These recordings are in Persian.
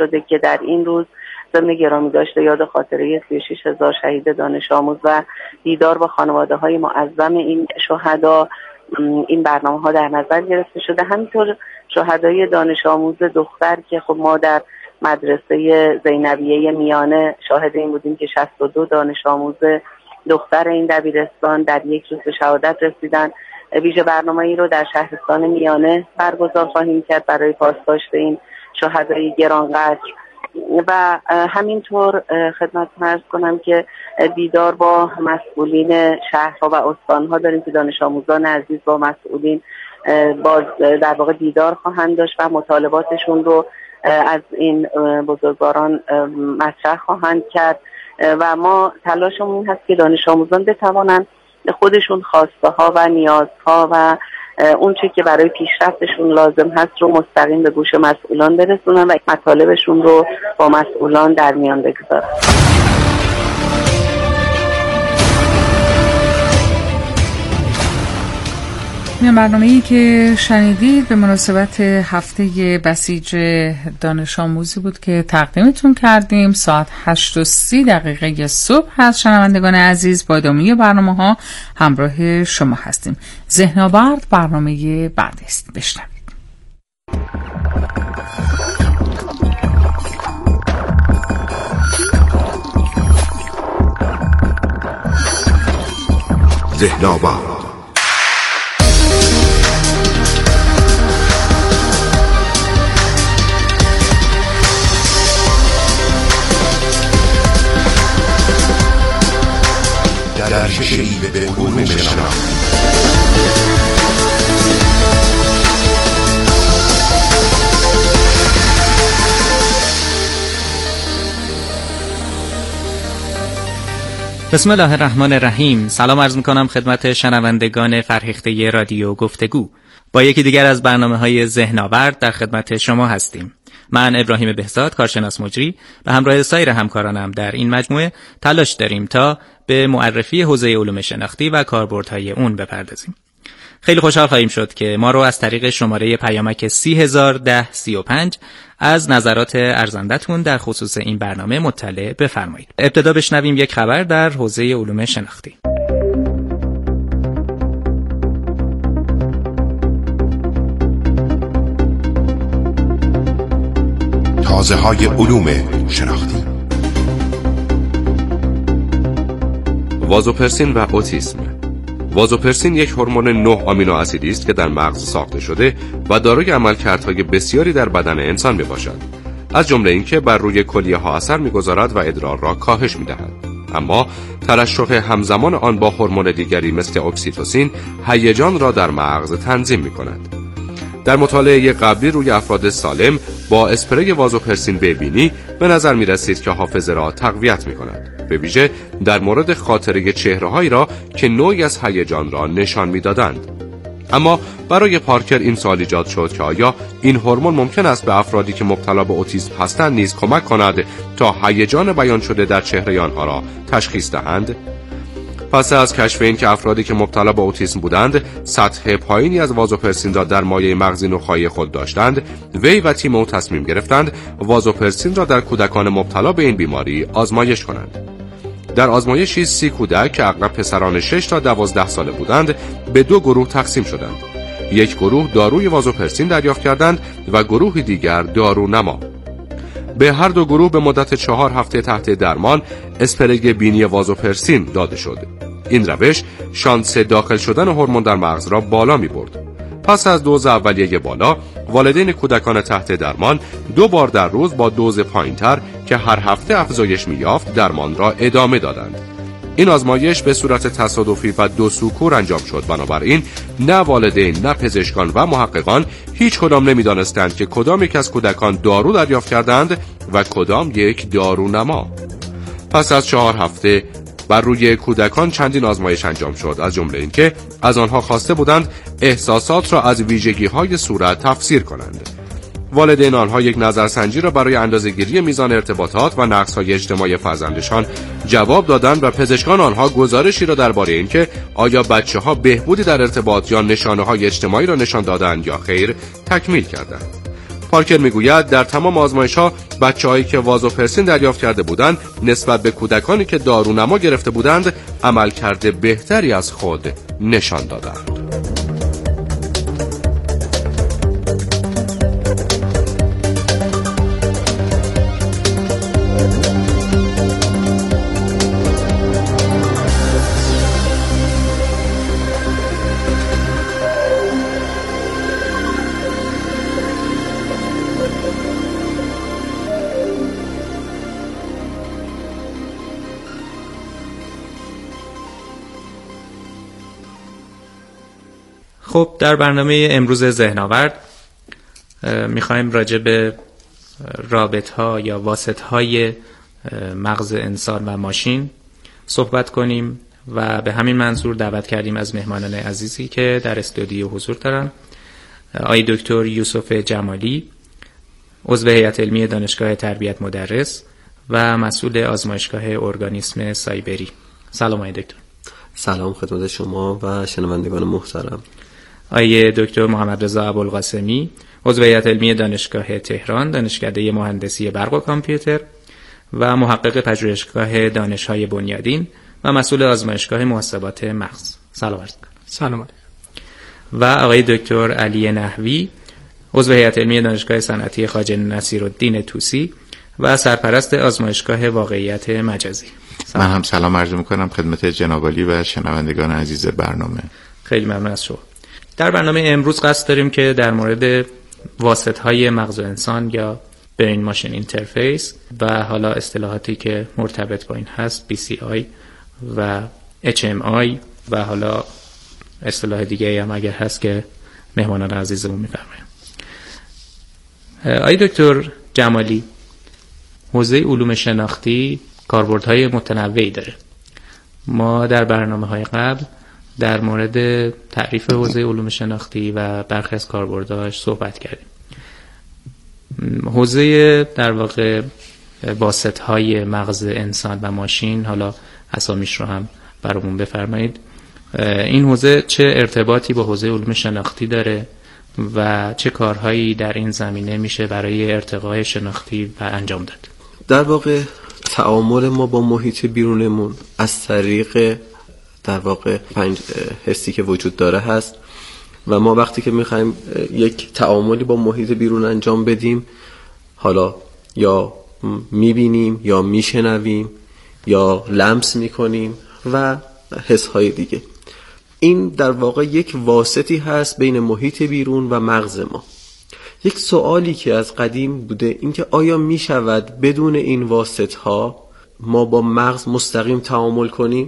شده که در این روز ضمن گرامی داشته یاد خاطره 36,000 شهید دانش آموز و دیدار با خانواده‌های معظم این شهدا این برنامه‌ها در نظر گرفته شده. همینطور شهدای دانش آموز دختر که خب ما در مدرسه زینبیه میانه شاهد این بودیم که 62 دانش آموز دختر این دبیرستان در یک روز به شهادت رسیدن. ویژه برنامه‌ای رو در شهرستان میانه برگزار خواهیم کرد برای پاسداشت این شهدای گرانقدر و همینطور خدمتتون عرض کنم که دیدار با مسئولین شهرها و استانها داریم که دانش آموزان عزیز با مسئولین باز در واقع دیدار خواهند داشت و مطالباتشون رو از این بزرگواران مطرح خواهند کرد و ما تلاشمون این هست که دانش آموزان بتوانند خودشون خواسته ها و نیازها و اون چی که برای پیشرفتشون لازم هست رو مستقیم به گوش مسئولان برسونن و مطالبشون رو با مسئولان در میان بگذارن. این برنامه‌ای که شنیدید به مناسبت هفته بسیج دانش آموزی بود که تقدیمتون کردیم. ساعت 8:30 صبح هست. شنوندگان عزیز با ادامه برنامه‌ها همراه شما هستیم. ذهن‌آورد برنامه بعدی است. بشنوید. ذهن‌آورد در شیب به علوم شناخت. بسم الله الرحمن الرحیم. سلام عرض میکنم خدمت شنوندگان فرهیخته رادیو گفتگو. با یکی دیگر از برنامه‌های ذهن‌آورد در خدمت شما هستیم. من ابراهیم بهزاد، کارشناس مجری، به همراه سایر همکارانم در این مجموعه تلاش داریم تا به معرفی حوزه علوم شناختی و کاربردهای اون بپردازیم. خیلی خوشحال خواهیم شد که ما رو از طریق شماره پیامک 301035 از نظرات ارزندتون در خصوص این برنامه مطلع بفرمایید. ابتدا بشنویم یک خبر در حوزه علوم شناختی. حوزه‌های علوم شناختی. وازوپرسین و اوتیسم. وازوپرسین یک هورمون 9 آمینو اسیدی است که در مغز ساخته شده و دارای عملکردهای بسیاری در بدن انسان میباشد، از جمله اینکه بر روی کلیه ها اثر میگذارد و ادرار را کاهش میدهد. اما ترشح همزمان آن با هورمون دیگری مثل اکسیتوسین هیجان را در مغز تنظیم میکند. در مطالعه قبلی روی افراد سالم با اسپری وازوپرسین ببینی به نظر می رسید که حافظه را تقویت می کند، به ویژه در مورد خاطره چهره‌هایی را که نوعی از هیجان را نشان می دادند. اما برای پارکر این سوال ایجاد شد که آیا این هورمون ممکن است به افرادی که مبتلا به اوتیسم هستند نیز کمک کند تا هیجان بیان شده در چهره آنها را تشخیص دهند؟ پس از کشف این که افرادی که مبتلا به اوتیسم بودند سطح پایینی از وازوپرسین را در مایع مغزی نخاعی خود داشتند، وی و تیم او تصمیم گرفتند وازوپرسین را در کودکان مبتلا به این بیماری آزمایش کنند. در آزمایشی 30 کودک که اغلب پسران 6 تا 12 ساله بودند به 2 گروه تقسیم شدند. یک گروه داروی وازوپرسین دریافت کردند و گروه دیگر دارونما. به هر دو گروه به مدت 4 هفته تحت درمان اسپری بینی وازوپرسین داده شد. این روش شانس داخل شدن هورمون در مغز را بالا می برد. پس از دوز اولیه بالا، والدین کودکان تحت درمان 2 بار در روز با دوز پایین‌تر که هر هفته افزایش می‌یافت درمان را ادامه دادند. این آزمایش به صورت تصادفی و 2 سوکور انجام شد، بنابراین نه والدین نه پزشکان و محققان هیچ کدام نمی‌دانستند که کدام یک از کودکان دارو دریافت کردند و کدام یک دارونما. پس از 4 هفته بر روی کودکان چندین آزمایش انجام شد، از جمله اینکه از آنها خواسته بودند احساسات را از ویژگی‌های صورت تفسیر کنند. والدین آنها یک نظرسنجی را برای اندازه‌گیری میزان ارتباطات و نقص‌های اجتماعی فرزندشان جواب دادند و پزشکان آنها گزارشی را درباره اینکه آیا بچه‌ها بهبودی در ارتباط یا نشانه‌های اجتماعی را نشان دادند یا خیر تکمیل کردند. پارکر میگوید در تمام آزمایش‌ها بچه‌هایی که وازوپرسین دریافت کرده بودند نسبت به کودکانی که دارونما گرفته بودند عملکرد بهتری از خود نشان دادند. خب در برنامه امروز ذهن‌آورد میخوایم راجع به رابطه‌ها یا واسطه‌های مغز انسان و ماشین صحبت کنیم و به همین منظور دعوت کردیم از مهمانان عزیزی که در استودیو حضور دارن. آقای دکتر یوسف جمالی، عضو هیئت علمی دانشگاه تربیت مدرس و مسئول آزمایشگاه ارگانیسم سایبری. سلام آقای دکتر. سلام خدمت شما و شنوندگان محترم. آقای دکتر محمد رضا ابوالقاسمی، عضو هیئت علمی دانشگاه تهران، دانشکده مهندسی برق و کامپیوتر و محقق پژوهشگاه دانش‌های بنیادین و مسئول آزمایشگاه محاسبات مغز. سلام عرض می‌کنم. سلام علیکم. و آقای دکتر علی نحوی، عضو هیئت علمی دانشگاه صنعتی خواجه نصیرالدین طوسی و سرپرست آزمایشگاه واقعیت مجازی. من هم سلام عرض می‌کنم خدمت جناب عالی و شنوندگان عزیز برنامه. خیلی ممنون از شما. در برنامه امروز قصد داریم که در مورد واسطه‌های مغز انسان یا برین ماشین اینترفیس و حالا اصطلاحاتی که مرتبط با این هست BCI و HMI و حالا اصطلاح دیگه هم اگر هست که مهمانان عزیزمون می‌فرمایند. آقای دکتر جمالی، حوزه علوم شناختی کاربردهای متنوعی داره. ما در برنامه‌های قبل در مورد تعریف حوزه علوم شناختی و برخی از کاربردهاش صحبت کردیم. حوزه در واقع واسطه‌های مغز انسان و ماشین، حالا اسامیش رو هم برامون بفرمایید. این حوزه چه ارتباطی با حوزه علوم شناختی داره و چه کارهایی در این زمینه میشه برای ارتقای شناختی و انجام داد؟ در واقع تعامل ما با محیط بیرونمون از طریق در واقع 5 حسی که وجود داره هست و ما وقتی که میخوایم یک تعاملی با محیط بیرون انجام بدیم، حالا یا میبینیم یا میشنویم یا لمس میکنیم و حسهای دیگه، این در واقع یک واسطی هست بین محیط بیرون و مغز ما. یک سوالی که از قدیم بوده این که آیا میشود بدون این واسطها ما با مغز مستقیم تعامل کنیم؟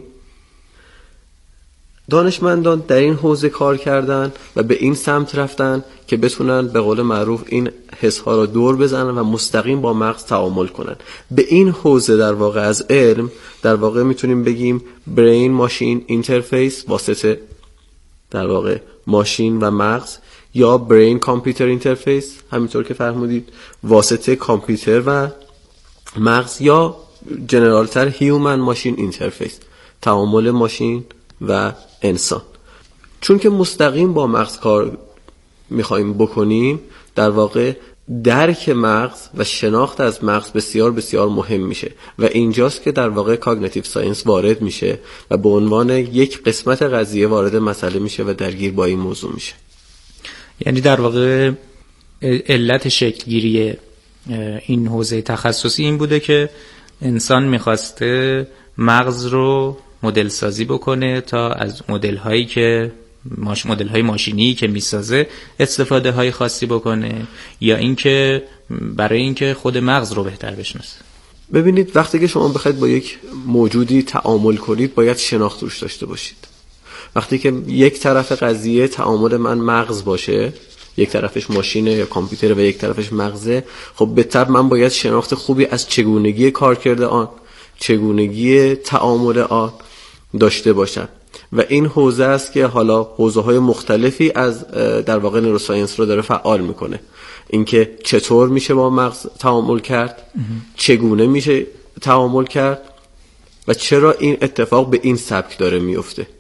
دانشمندان در این حوزه کار کردن و به این سمت رفتن که بتونن به قول معروف این حسها را دور بزنن و مستقیم با مغز تعامل کنن. به این حوزه در واقع از علم در واقع میتونیم بگیم برین ماشین اینترفیس، واسطه در واقع ماشین و مغز، یا برین کامپیوتر اینترفیس، همینطور که فرمودید واسطه کامپیوتر و مغز، یا جنرالتر هیومن ماشین اینترفیس، تعامل ماشین و انسان. چون که مستقیم با مغز کار میخوایم بکنیم، در واقع درک مغز و شناخت از مغز بسیار بسیار مهم میشه و اینجاست که در واقع کاگنیتیو ساینس وارد میشه و به عنوان یک قسمت قضیه وارد مسئله میشه و درگیر با این موضوع میشه. یعنی در واقع علت شکلگیری این حوزه تخصصی این بوده که انسان میخواسته مغز رو مدل سازی بکنه تا از مدل های ماشینی که میسازه استفاده های خاصی بکنه، یا اینکه برای اینکه خود مغز رو بهتر بشناسه. ببینید وقتی که شما بخواید با یک موجودی تعامل کنید باید شناخت روش داشته باشید. وقتی که یک طرف قضیه تعامل من مغز باشه، یک طرفش ماشینه یا کامپیوتر و یک طرفش مغزه، خب به طبع من باید شناخت خوبی از چگونگی کارکرد آن، چگونگی تعامل آن داشته باشم و این حوزه است که حالا حوزه‌های مختلفی از در واقع نوروساینس رو داره فعال میکنه. اینکه چطور میشه با مغز تعامل کرد، چگونه میشه تعامل کرد و چرا این اتفاق به این سبک داره میفته.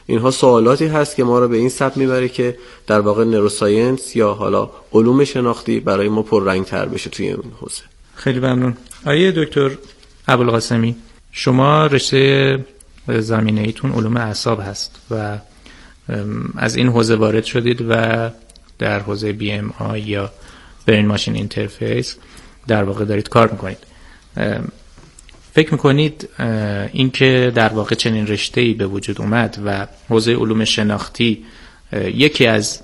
اینها سوالاتی هست که ما رو به این سمت میبره که در واقع نوروساینس یا حالا علوم شناختی برای ما پررنگ‌تر بشه توی این حوزه. خیلی ممنون. آقای دکتر ابوالقاسمی، شما رشته زمینه‌ایتون علوم اعصاب هست و از این حوزه وارد شدید و در حوزه BMI یا برین ماشین اینترفیس در واقع دارید کار میکنید. فکر میکنید این که در واقع چنین رشته‌ای به وجود اومد و حوزه علوم شناختی یکی از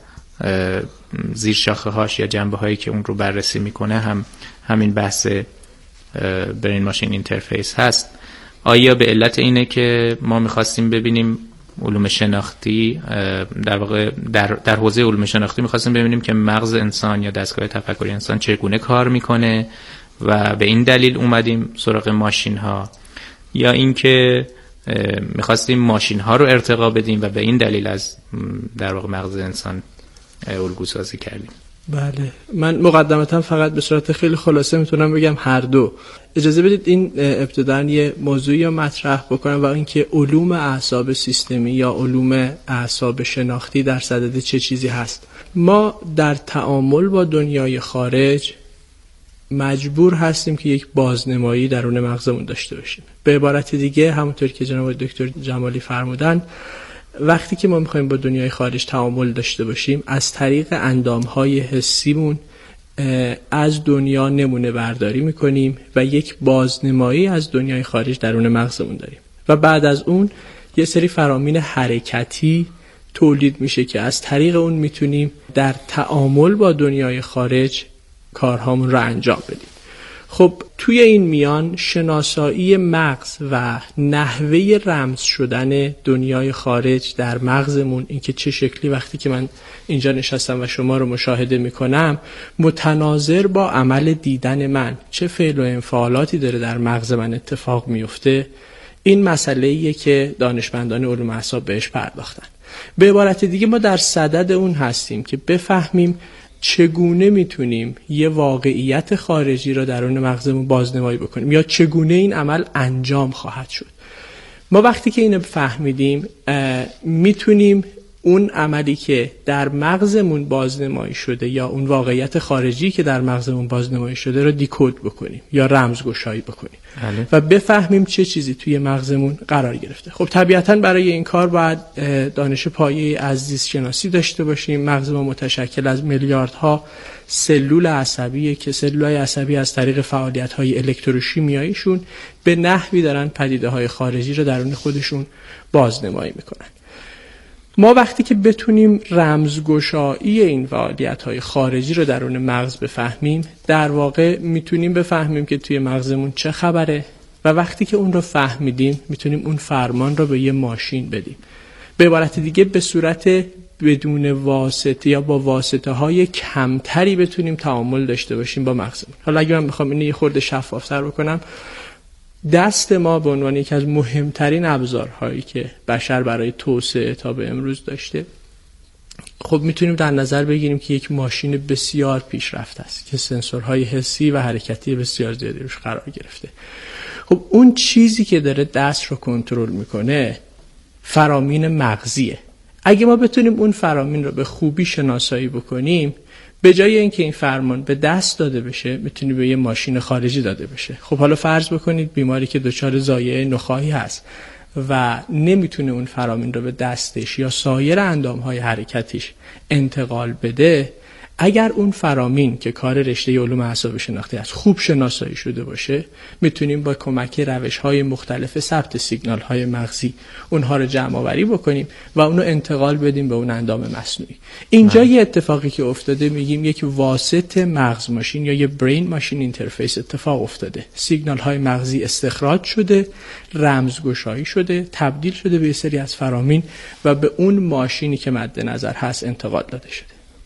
زیر شاخه هاش یا جنبه هایی که اون رو بررسی میکنه همین بحث برین ماشین اینترفیس هست، آیا به علت اینه که ما میخواستیم ببینیم علوم شناختی در واقع در حوزه علوم شناختی میخواستیم ببینیم که مغز انسان یا دستگاه تفکری انسان چگونه کار میکنه و به این دلیل اومدیم سراغ ماشین ها، یا اینکه میخواستیم ماشین ها رو ارتقا بدیم و به این دلیل از در واقع مغز انسان الگو سازی کردیم؟ بله، من مقدمتا فقط به صورت خیلی خلاصه میتونم بگم هر دو. اجازه بدید این ابتداً یه موضوعی رو مطرح بکنم و اینکه علوم اعصاب سیستمی یا علوم اعصاب شناختی در صدد چه چیزی هست. ما در تعامل با دنیای خارج مجبور هستیم که یک بازنمایی درون مغزمون داشته باشیم. به عبارت دیگه همونطور که جناب دکتر جمالی فرمودن، وقتی که ما میخوایم با دنیای خارج تعامل داشته باشیم، از طریق اندامهای حسیمون از دنیا نمونه برداری میکنیم و یک بازنمایی از دنیای خارج درون مغزمون داریم و بعد از اون یه سری فرامین حرکتی تولید میشه که از طریق اون میتونیم در تعامل با دنیای خارج کارهامون رو انجام بدیم. خب توی این میان شناسایی مغز و نحوه رمز شدن دنیای خارج در مغزمون، اینکه چه شکلی وقتی که من اینجا نشستم و شما رو مشاهده میکنم متناظر با عمل دیدن من چه فعل و انفعالاتی داره در مغز من اتفاق میفته، این مسئله‌ایه که دانشمندان علوم اعصاب بهش پرداختن. به عبارت دیگه ما در صدد اون هستیم که بفهمیم چگونه میتونیم یه واقعیت خارجی رو درون مغزمون بازنمایی بکنیم یا چگونه این عمل انجام خواهد شد. ما وقتی که اینو فهمیدیم میتونیم اون عملی که در مغزمون بازنمایی شده یا اون واقعیت خارجی که در مغزمون بازنمایی شده رو دیکود بکنیم یا رمزگشایی بکنیم و بفهمیم چه چیزی توی مغزمون قرار گرفته. خب طبیعتاً برای این کار باید دانش پایه‌ای از زیست شناسی داشته باشیم. مغز ما متشکل از میلیاردها سلول عصبیه که سلول‌های عصبی از طریق فعالیت‌های الکتروشیمیاییشون به نحوی دارن پدیده‌های خارجی رو درون خودشون بازنمایی میکنن. ما وقتی که بتونیم رمزگشایی این فعالیت‌های خارجی رو درون مغز بفهمیم، در واقع میتونیم بفهمیم که توی مغزمون چه خبره و وقتی که اون رو فهمیدیم میتونیم اون فرمان رو به یه ماشین بدیم. به عبارت دیگه به صورت بدون واسطه یا با واسطه های کمتری بتونیم تعامل داشته باشیم با مغزمون. حالا اگه من بخوام اینو یه خورده شفافتر بکنم، دست ما به عنوان یکی از مهمترین ابزارهایی که بشر برای توسعه تا به امروز داشته، خب میتونیم در نظر بگیریم که یک ماشین بسیار پیشرفته است که سنسورهای حسی و حرکتی بسیار زیادی روش قرار گرفته. خب اون چیزی که داره دست رو کنترل میکنه فرامین مغزیه. اگه ما بتونیم اون فرامین رو به خوبی شناسایی بکنیم، به جای اینکه این فرمان به دست داده بشه میتونه به یه ماشین خارجی داده بشه. خب حالا فرض بکنید بیماری که دچار ضایعه نخاعی هست و نمیتونه اون فرامین رو به دستش یا سایر اندامهای حرکتیش انتقال بده، اگر اون فرامین که کار رشته علوم اعصاب شناختی است خوب شناسایی شده باشه، میتونیم با کمک روش‌های مختلف ثبت سیگنال‌های مغزی اونها رو جمع آوری بکنیم و اونو انتقال بدیم به اون اندام مصنوعی. اینجا یه اتفاقی که افتاده میگیم یک واسط مغز ماشین یا یه برین ماشین اینترفیس اتفاق افتاده. سیگنال‌های مغزی استخراج شده، رمزگشایی شده، تبدیل شده به یه سری از فرامین و به اون ماشینی که مد نظر هست انتقال داده شده.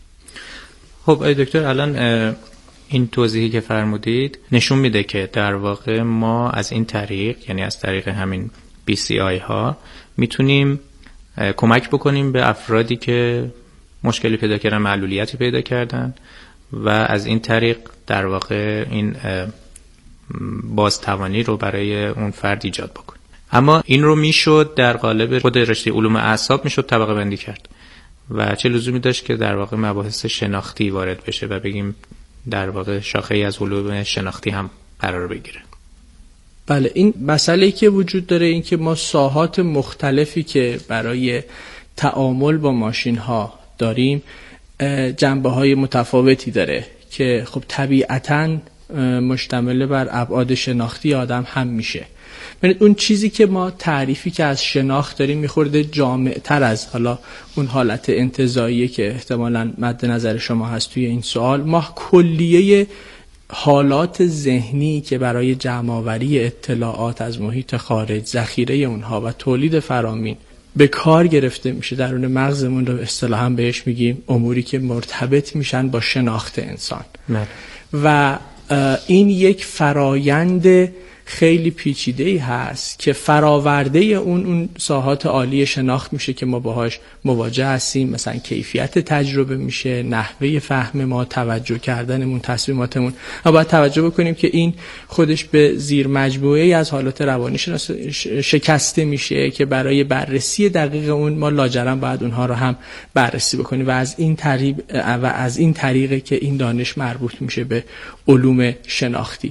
خب ای دکتر، الان این توضیحی که فرمودید نشون میده که در واقع ما از این طریق، یعنی از طریق همین BCI ها، میتونیم کمک بکنیم به افرادی که مشکلی پیدا کردن، معلولیتی پیدا کردن و از این طریق در واقع این بازتوانی رو برای اون فرد ایجاد بکنیم. اما این رو میشد در قالب خود رشته علوم اعصاب میشد طبقه بندی کرد و چه لزومی داشت که در واقع مباحث شناختی وارد بشه و بگیم در واقع شاخه‌ای از علوم شناختی هم قرار بگیره؟ بله، این مسئله‌ای که وجود داره این که ما ساحات مختلفی که برای تعامل با ماشین ها داریم جنبه‌های متفاوتی داره که خب طبیعتاً مشتمل بر ابعاد شناختی آدم هم میشه. ببینید اون چیزی که ما تعریفی که از شناخت داریم میخورده جامع‌تر از حالا اون حالت انتزاعی که احتمالاً مد نظر شما هست توی این سوال. ما کلیه حالات ذهنی که برای جمع‌آوری اطلاعات از محیط خارج، ذخیره اونها و تولید فرامین به کار گرفته میشه درون مغزمون رو اصطلاحاً بهش میگیم اموری که مرتبط میشن با شناخت انسان. و این یک فرایند خیلی پیچیده‌ای هست که فراورده اون ساحات عالی شناخت میشه که ما باهاش مواجه هستیم، مثلا کیفیت تجربه میشه، نحوه فهم ما، توجه کردنمون، تصمیماتمون. ما باید توجه بکنیم که این خودش به زیر مجموعه‌ای از حالات روانی شکسته میشه که برای بررسی دقیق اون ما لاجرم باید اونها رو هم بررسی بکنیم و از این طریقه که این دانش مربوط میشه به علوم شناختی.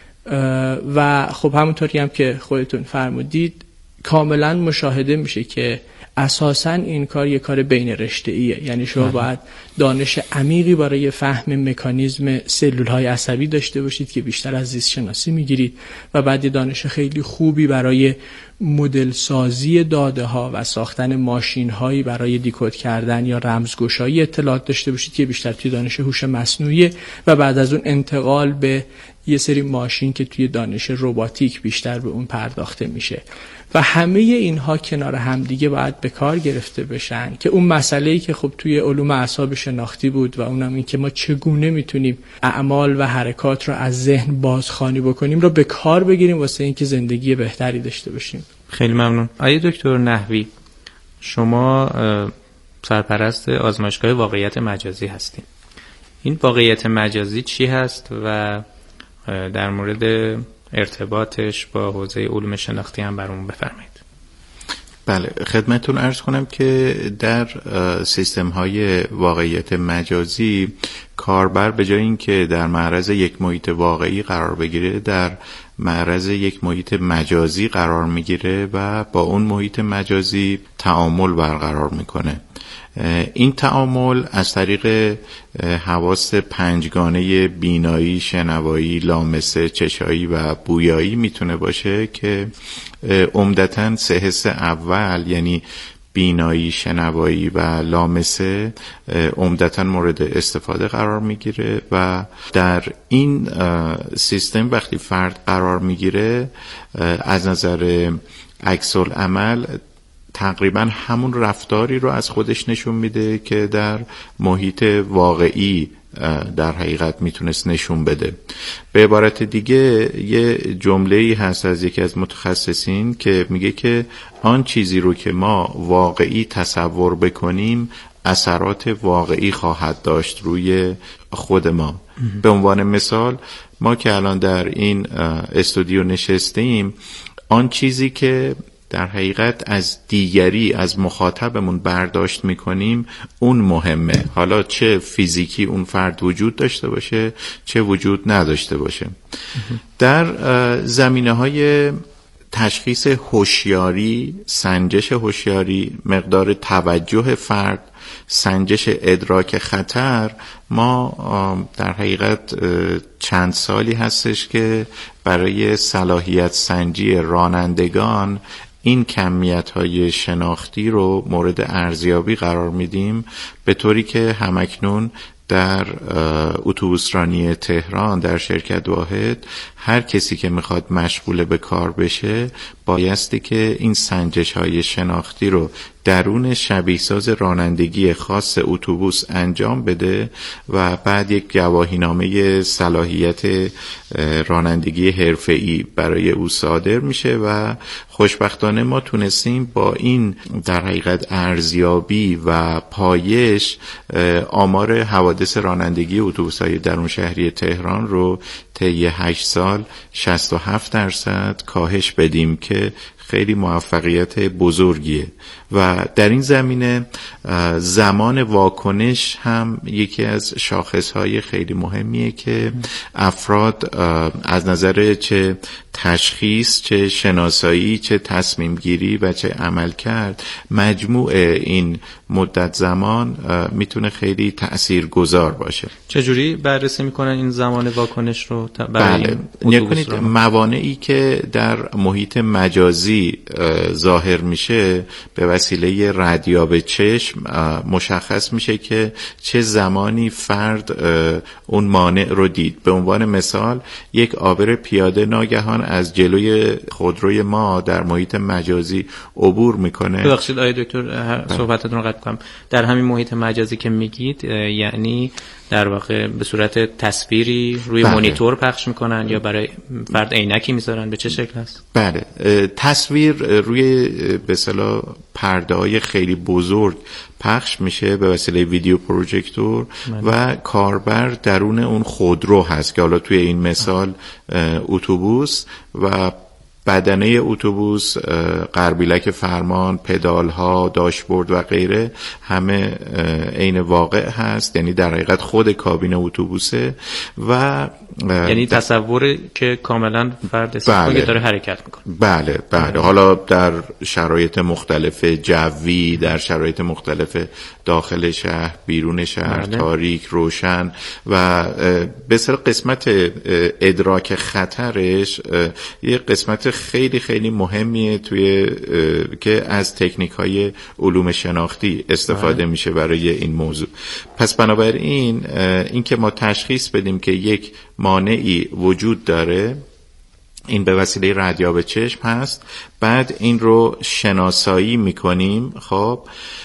و خب همونطوری هم که خودتون فرمودید کاملا مشاهده میشه که اساساً این کار یک کار بین رشته‌ایه. یعنی شما باید دانش عمیقی برای فهم مکانیزم سلول‌های عصبی داشته باشید که بیشتر از زیست شناسی میگیرید و بعد دانش خیلی خوبی برای مدل سازی داده ها و ساختن ماشین هایی برای دیکود کردن یا رمزگشایی اطلاعات داشته باشید که بیشتر توی دانش هوش مصنوعی و بعد از اون انتقال به یه سری ماشین که توی دانش رباتیک بیشتر به اون پرداخته میشه و همه اینها کنار همدیگه باید به کار گرفته بشن که اون مسئله‌ای که خب توی علوم اعصاب شناختی بود و اونم این که ما چگونه میتونیم اعمال و حرکات رو از ذهن بازخوانی بکنیم رو به کار بگیریم واسه اینکه زندگی بهتری داشته باشیم. خیلی ممنون. آقای دکتر نحوی، شما سرپرست آزمایشگاه واقعیت مجازی هستین. این واقعیت مجازی چی هست و در مورد ارتباطش با حوزه علوم شناختی هم برامون بفرمایید. بله، خدمتتون عرض کنم که در سیستم های واقعیت مجازی کاربر به جای اینکه در معرض یک محیط واقعی قرار بگیره در معرض یک محیط مجازی قرار میگیره و با اون محیط مجازی تعامل برقرار میکنه. این تعامل از طریق حواس پنجگانه بینایی، شنوایی، لامسه، چشایی و بویایی میتونه باشه که عمدتاً سه حس اول یعنی بینایی، شنوایی و لامسه عمدتاً مورد استفاده قرار میگیره و در این سیستم وقتی فرد قرار میگیره از نظر عکس العمل تقریبا همون رفتاری رو از خودش نشون میده که در محیط واقعی در حقیقت میتونست نشون بده. به عبارت دیگه یه جمله‌ای هست از یکی از متخصصین که میگه که آن چیزی رو که ما واقعی تصور بکنیم اثرات واقعی خواهد داشت روی خود ما. به عنوان مثال ما که الان در این استودیو نشستیم، آن چیزی که در حقیقت از دیگری، از مخاطبمون برداشت میکنیم اون مهمه، حالا چه فیزیکی اون فرد وجود داشته باشه چه وجود نداشته باشه. در زمینه‌های تشخیص هوشیاری، سنجش هوشیاری، مقدار توجه فرد، سنجش ادراک خطر، ما در حقیقت چند سالی هستش که برای صلاحیت سنجی رانندگان این کمیت‌های شناختی رو مورد ارزیابی قرار میدیم، به طوری که همکنون در اتوبوسرانی تهران در شرکت واحد هر کسی که میخواد مشغول به کار بشه بایستی که این سنجش‌های شناختی رو درون شبیه‌ساز رانندگی خاص اتوبوس انجام بده و بعد یک گواهینامه صلاحیت رانندگی حرفه‌ای برای او صادر میشه و خوشبختانه ما تونستیم با این در حقیقت ارزیابی و پایش آمار حوادث رانندگی اتوبوس‌های درون شهری تهران رو طی 8 سال 67% کاهش بدیم که خیلی موفقیت بزرگیه و در این زمینه زمان واکنش هم یکی از شاخصهای خیلی مهمیه که افراد از نظر چه تشخیص، چه شناسایی، چه تصمیم گیری و چه عمل کرد، مجموع این مدت زمان میتونه خیلی تأثیرگذار باشه. چجوری بررسی میکنن این زمان واکنش رو؟ بله، نکنید موانعی که در محیط مجازی ظاهر میشه به وسیله ردیاب چشم مشخص میشه که چه زمانی فرد اون مانع رو دید. به عنوان مثال یک عابر پیاده ناگهان از جلوی خودروی ما در محیط مجازی عبور میکنه. ببخشید آقای دکتر صحبتتون رو قطع کنم. در همین محیط مجازی که میگید یعنی در واقع به صورت تصویری روی مانیتور پخش میکنن یا برای فرد عینکی میذارن؟ به چه شکل است؟ بله، تصویر روی به اصطلاح پرده‌های خیلی بزرگ پخش میشه به وسیله ویدیو پروژکتور و کاربر درون اون خودرو هست که حالا توی این مثال اتوبوس و بدنه اتوبوس، قربیلک فرمان، پدالها، داشبورد و غیره همه عین واقع هست، یعنی در حقیقت خود کابین اتوبوسه و یعنی تصوری که کاملا فرد استفاده داره حرکت میکنه. بله بله، حالا در شرایط مختلف جوی، در شرایط مختلف داخل شهر، بیرون شهر، تاریک، روشن و به اصطلاح قسمت ادراک خطرش یه قسمت خیلی خیلی مهمیه توی که از تکنیک‌های علوم شناختی استفاده میشه برای این موضوع. پس بنابراین این که ما تشخیص بدیم که یک مانعی وجود داره، این به وسیله ردیاب چشم هست، بعد این رو شناسایی میکنیم. خب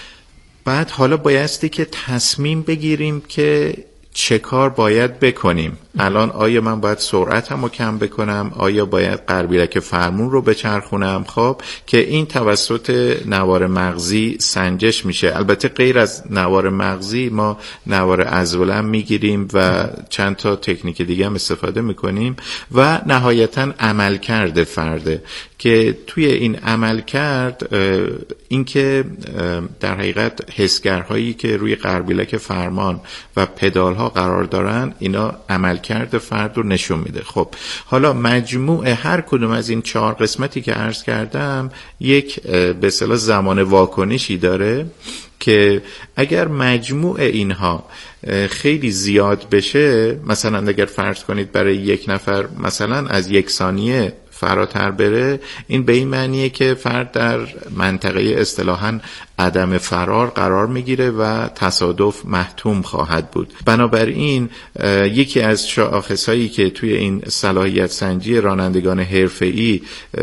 بعد حالا بایستی که تصمیم بگیریم که چه کار باید بکنیم. الان آیا من باید سرعتم رو کم بکنم؟ آیا باید قربیلک فرمون رو بچرخونم؟ خب که این توسط نوار مغزی سنجش میشه. البته غیر از نوار مغزی ما نوار عضلم میگیریم و چند تا تکنیک دیگه هم استفاده میکنیم و نهایتاً عملکرد فرده که توی این عملکرد این که در حقیقت حسگرهایی که روی قربیلک فرمان و پدالها قرار دارن اینا عملکرد فرد رو نشون میده. خب حالا مجموع هر کدوم از این 4 قسمتی که عرض کردم یک به اصطلاح زمان واکنشی داره که اگر مجموع اینها خیلی زیاد بشه، مثلا اگر فرض کنید برای یک نفر مثلا از 1 ثانیه فراتر بره، این به این معنیه که فرد در منطقه اصطلاحاً عدم فرار قرار میگیره و تصادف محتوم خواهد بود. بنابراین یکی از شاخصهایی که توی این صلاحیت سنجی رانندگان حرفه‌ای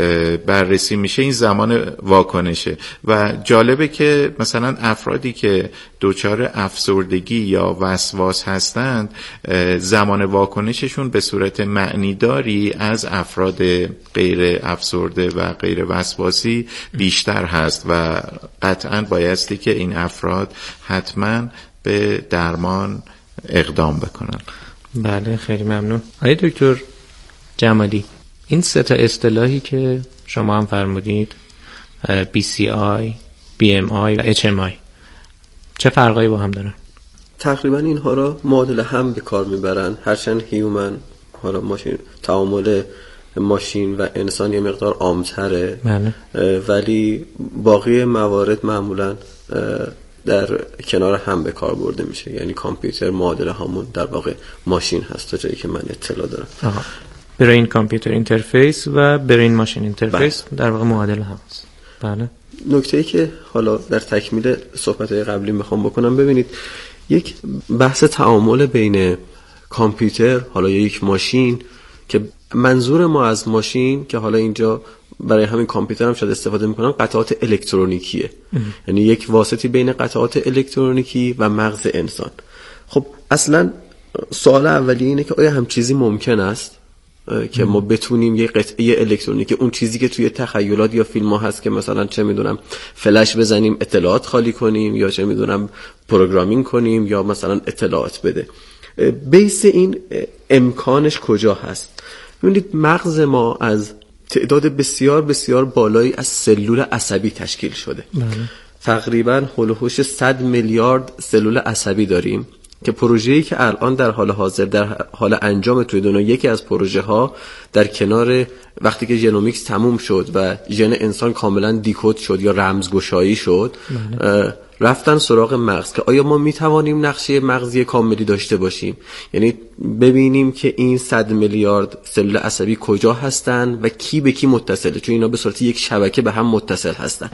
بررسی میشه این زمان واکنشه و جالبه که مثلا افرادی که دچار افسردگی یا وسواس هستند زمان واکنششون به صورت معنیداری از افراد غیر افسرده و غیر وسواسی بیشتر هست و قطعاً بایستی که این افراد حتما به درمان اقدام بکنن. بله خیلی ممنون. آقای دکتر جمالی، این 3 تا اصطلاحی که شما هم فرمودید BCI، BMI و HMI چه فرقایی با هم دارن؟ تقریبا اینها را معادل هم به کار میبرن، هرچند هیومن حالا ماشین تعامل ماشین و انسان یه مقدار عام‌تره، ولی باقی موارد معمولاً در کنار هم به کار برده میشه. یعنی کامپیوتر معادل همون در واقع ماشین هست تا جایی که من اطلاع دارم. برین کامپیوتر اینترفیس و برین ماشین اینترفیس در واقع معادل هم هست. بله. نکته‌ای که حالا در تکمیل صحبت‌های قبلی میخوام بکنم، ببینید یک بحث تعامل بین کامپیوتر حالا یک ماشین که منظور ما از ماشین که حالا اینجا برای همین کامپیوتر هم شاید استفاده میکنم قطعات الکترونیکیه، یعنی یک واسطی بین قطعات الکترونیکی و مغز انسان. خب اصلا سوال اولیه اینه که آیا هم چیزی ممکن است که ما بتونیم یک قطعه الکترونیکی، اون چیزی که توی تخیلات یا فیلم ها هست که مثلا چه میدونم فلش بزنیم اطلاعات خالی کنیم یا چه میدونم پروگرامینگ کنیم یا مثلا اطلاعات بده، بیس این امکانش کجا هست؟ ببینید مغز ما از تعداد بسیار بسیار بالایی از سلول عصبی تشکیل شده. تقریبا هولوحوش 100 میلیارد سلول عصبی داریم که پروژه‌ای که الان در حال حاضر در حال انجام توی دنیا، یکی از پروژه ها در کنار وقتی که ژنومیکس تموم شد و ژن انسان کاملا دیکود شد یا رمزگشایی شد، رفتن سراغ مغز که آیا ما میتوانیم نقشه مغزی کاملی داشته باشیم، یعنی ببینیم که این 100 میلیارد سلول عصبی کجا هستن و کی به کی متصله، چون اینا به صورت یک شبکه به هم متصل هستن.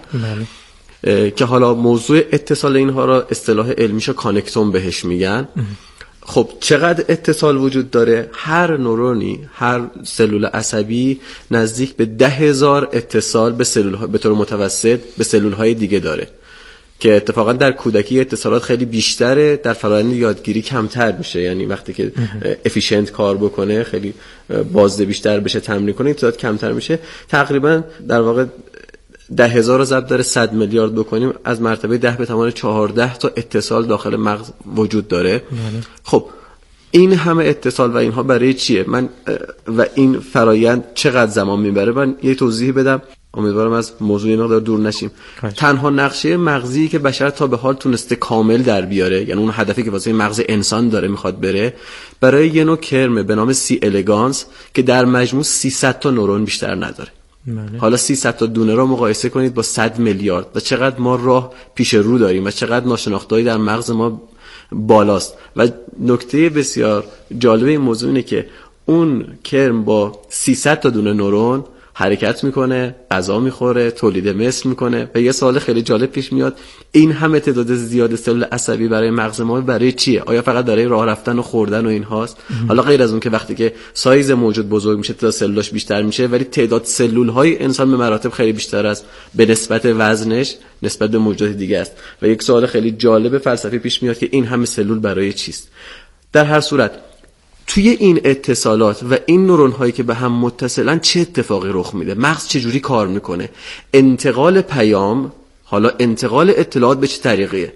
که حالا موضوع اتصال اینها را اصطلاح علمیشو کانکتوم بهش میگن. خب چقدر اتصال وجود داره؟ هر نورونی، هر سلول عصبی نزدیک به 10,000 اتصال به سلول به طور متوسط به سلول های دیگه داره که اتفاقا در کودکی اتصالات خیلی بیشتره، در فرآیند یادگیری کمتر میشه. یعنی وقتی که افیشنت کار بکنه، خیلی بازده بیشتر بشه، تمرین کنه، اتصالات کمتر میشه. تقریبا در واقع 10,000 رو ضرب در 100 میلیارد بکنیم، از مرتبه 10 به توان 14 تا اتصال داخل مغز وجود داره. خب این همه اتصال و اینها برای چیه؟ و این فرایند چقدر زمان میبره؟ من یه توضیح بدم، امیدوارم از موضوع مقدار دور نشیم. تنها نقشه مغزی که بشر تا به حال تونسته کامل در بیاره، یعنی اون هدفی که واسه مغز انسان داره میخواد بره، برای یه نوع کرمه به نام سی الگانس که در مجموع 300 تا نورون بیشتر نداره. حالا 300 تا دونه رو مقایسه کنید با 100 میلیارد و چقدر ما راه پیش رو داریم و چقدر ناشناخته‌ای در مغز ما بالاست. و نکته بسیار جالب این موضوع اینه که اون کرم با 300 تا دونه نورون حرکت میکنه، غذا میخوره، تولید مثل میکنه و یه سوال خیلی جالب پیش میاد، این همه تعداد زیاد سلول عصبی برای مغز ما برای چیه؟ آیا فقط برای راه رفتن و خوردن و این هاست؟ حالا غیر از اون که وقتی که سایز موجود بزرگ میشه تعداد سلولاش بیشتر میشه، ولی تعداد سلول های انسان به مراتب خیلی بیشتر است به نسبت وزنش نسبت به موجودات دیگه است. و یک سوال خیلی جالب فلسفی پیش میاد که این همه سلول برای چیست؟ در هر صورت توی این اتصالات و این نورون هایی که به هم متصلن چه اتفاقی رخ میده؟ مغز چجوری کار میکنه؟ انتقال پیام، حالا انتقال اطلاعات به چه طریقیه؟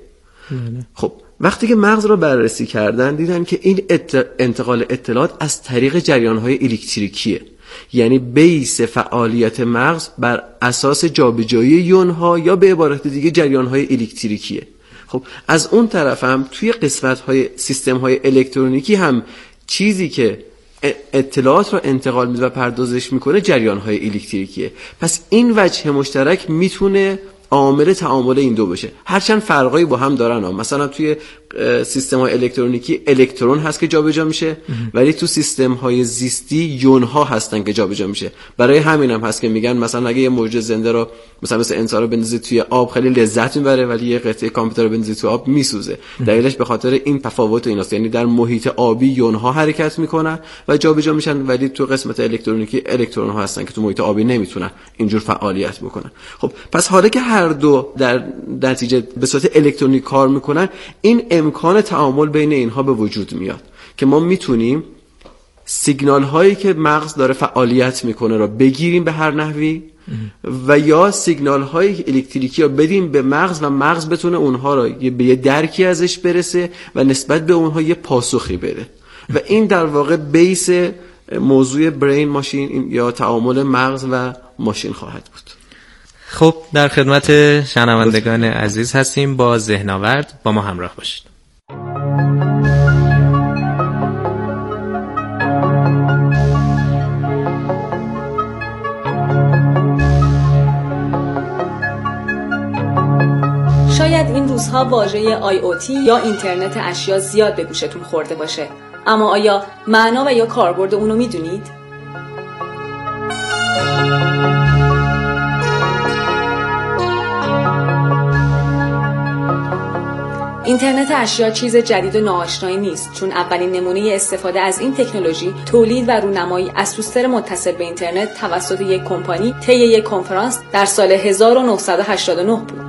خب وقتی که مغز رو بررسی کردن دیدن که این انتقال اطلاعات از طریق جریان های الکتریکیه. یعنی بیس فعالیت مغز بر اساس جابجایی یون ها یا به عبارت دیگه جریان های الکتریکیه. خب از اون طرف هم توی قسمت های سیستم های الکترونیکی هم چیزی که اطلاعات رو انتقال میده و پردازش میکنه جریان‌های الکتریکیه. پس این وجه مشترک میتونه عامل تعامل این دو بشه، هرچند فرقایی با هم دارن. مثلا توی سیستم‌های الکترونیکی الکترون هست که جابجا میشه، ولی تو سیستم‌های زیستی یون‌ها هستن که جابجا میشه. برای همین هم هست که میگن مثلا اگه یه موجود زنده رو مثل انسان رو بندازی توی آب خیلی لذت میبره، ولی یه قطعه کامپیوتر رو بندازی توی آب میسوزه. دلیلش به خاطر این تفاوت ایناست، یعنی در محیط آبی یون‌ها حرکت میکنن و جابجا میشن، ولی تو قسمت الکترونیکی الکترون‌ها هستن که تو محیط آبی نمیتونن اینجور فعالیت بکنن. خب پس حالا که هر دو در نتیجه به صورت الکترونیک کار میکنن، این امکان تعامل بین اینها به وجود میاد که ما میتونیم سیگنال هایی که مغز داره فعالیت میکنه را بگیریم به هر نحوی و یا سیگنال های الکتریکی را بدیم به مغز و مغز بتونه اونها را به یه درکی ازش برسه و نسبت به اونها یه پاسخی بده. و این در واقع بیس موضوع برین ماشین یا تعامل مغز و ماشین خواهد بود. خب در خدمت شنوندگان عزیز هستیم با ذهن‌آورد، با ما همراه باشید. شاید این روزها واژه IoT یا اینترنت اشیا زیاد به گوشتون خورده باشه، اما آیا معنا و یا کاربرد اونو میدونید؟ اینترنت اشیا چیز جدید و ناآشنایی نیست، چون اولین نمونه استفاده از این تکنولوژی تولید و رونمایی از توستر متصل به اینترنت توسط یک کمپانی طی یک کنفرانس در سال 1989 بود.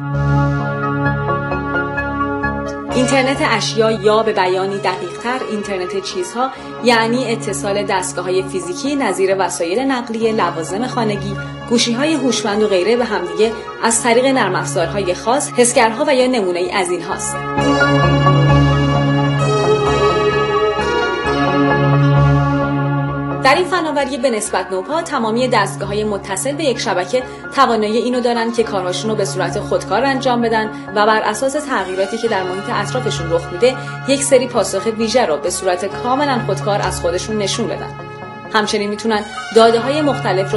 اینترنت اشیا یا به بیانی دقیق‌تر اینترنت چیزها یعنی اتصال دستگاه‌های فیزیکی نظیر وسایل نقلیه، لوازم خانگی، گوشی‌های هوشمند و غیره به همدیگه از طریق نرم افزارهای خاص، حسگرها و یا نمونه‌ای از این هاست. در این فناوری به نسبت نوپا تمامی دستگاه‌های متصل به یک شبکه توانایی اینو دارن که کارهاشون رو به صورت خودکار انجام بدن و بر اساس تغییراتی که در محیط اطرافشون رخ میده یک سری پاسخ ویژه رو به صورت کاملا خودکار از خودشون نشون بدن. همچنین میتونن داده‌های مختلف رو